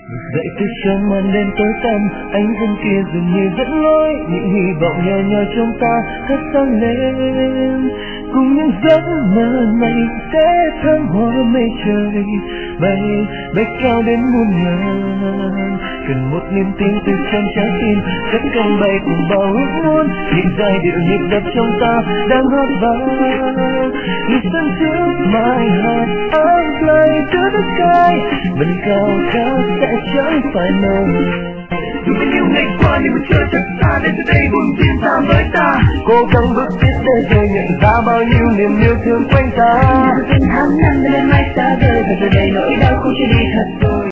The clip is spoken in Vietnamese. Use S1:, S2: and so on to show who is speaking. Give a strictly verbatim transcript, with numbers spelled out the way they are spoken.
S1: Dậy từ trong màn đêm tối tăm, ánh dương kia dường như dẫn lối những hy vọng nhỏ nhỏ trong ta thắp sáng lên. Cùng những giấc mơ này sẽ thăng hoa mây trời, bay bay cao đến muôn ngàn. Cần một niềm tin từ trong trái tim, cất cánh bay cùng bao ước muốn. Những giai điệu nhịp đập trong ta đang hát vang. Listen to my heart, I'm flying to the sky. Mình cao cao sẽ chẳng phải mơ. Dù bao nhiêu ngày qua nhưng mà chưa chắc xa, đến từ đây buồn tin ta với ta. Cố gắng bước tiếp để rồi nhận ra bao nhiêu niềm yêu thương quanh ta. Từng tháng năm đến mai xa vời, và giờ đây nỗi đau không chưa đi thật rồi.